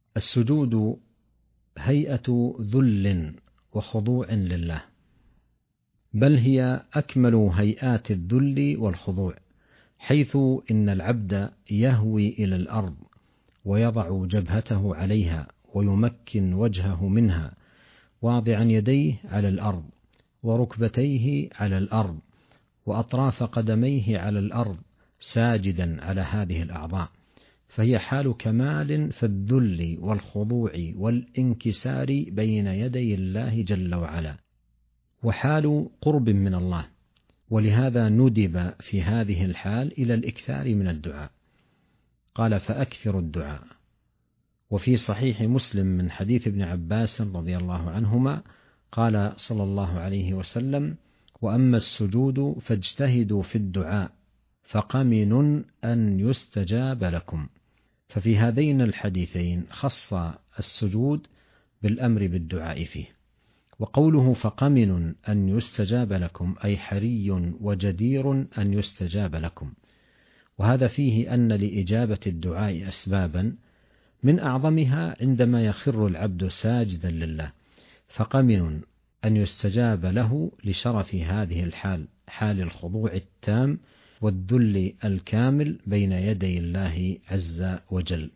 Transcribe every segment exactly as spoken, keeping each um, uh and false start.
السجود هيئة ذل وخضوع لله، بل هي أكمل هيئات الذل والخضوع، حيث إن العبد يهوي إلى الأرض ويضع جبهته عليها ويمكن وجهه منها، واضعا يديه على الأرض وركبتيه على الأرض وأطراف قدميه على الأرض، ساجدا على هذه الأعضاء، فهي حال كمال في الذل والخضوع والانكسار بين يدي الله جل وعلا، وحال قرب من الله. ولهذا ندب في هذه الحال إلى الإكثار من الدعاء. قال: فأكثر الدعاء. وفي صحيح مسلم من حديث ابن عباس رضي الله عنهما قال صلى الله عليه وسلم: وأما السجود فاجتهدوا في الدعاء فقمن أن يستجاب لكم. ففي هذين الحديثين خص السجود بالأمر بالدعاء فيه. وقوله فقمن أن يستجاب لكم أي حري وجدير أن يستجاب لكم، وهذا فيه أن لإجابة الدعاء أسبابا، من أعظمها عندما يخر العبد ساجدا لله، فقمن أن يستجاب له لشرف هذه الحال، حال الخضوع التام والذل الكامل بين يدي الله عز وجل.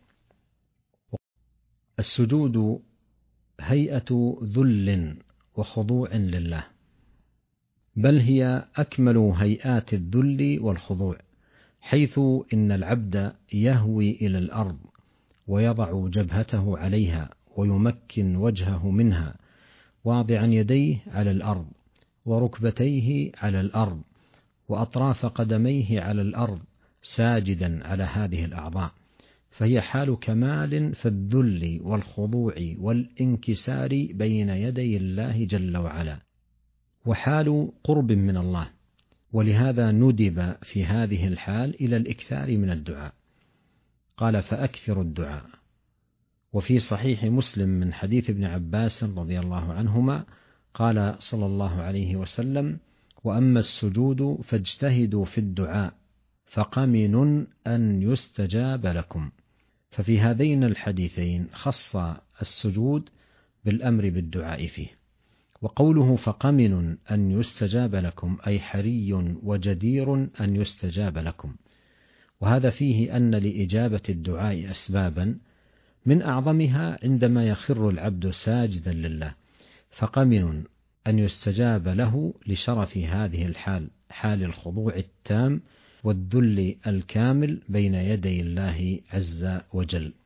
السجود هيئة ذل وخضوع لله، بل هي أكمل هيئات الذل والخضوع، حيث إن العبد يهوي إلى الأرض ويضع جبهته عليها ويمكن وجهه منها، واضعا يديه على الأرض وركبتيه على الأرض وأطراف قدميه على الأرض، ساجدا على هذه الأعضاء، فهي حال كمال في الذل والخضوع والانكسار بين يدي الله جل وعلا، وحال قرب من الله. ولهذا ندب في هذه الحال إلى الإكثار من الدعاء. قال: فأكثر الدعاء. وفي صحيح مسلم من حديث ابن عباس رضي الله عنهما قال صلى الله عليه وسلم: وأما السجود فاجتهدوا في الدعاء فقمن أن يستجاب لكم. ففي هذين الحديثين خص السجود بالأمر بالدعاء فيه. وقوله فقمن أن يستجاب لكم أي حري وجدير أن يستجاب لكم، وهذا فيه أن لإجابة الدعاء أسبابا، من أعظمها عندما يخر العبد ساجدا لله، فقمن أن يستجاب له لشرف هذه الحال، حال الخضوع التام والذل الكامل بين يدي الله عز وجل.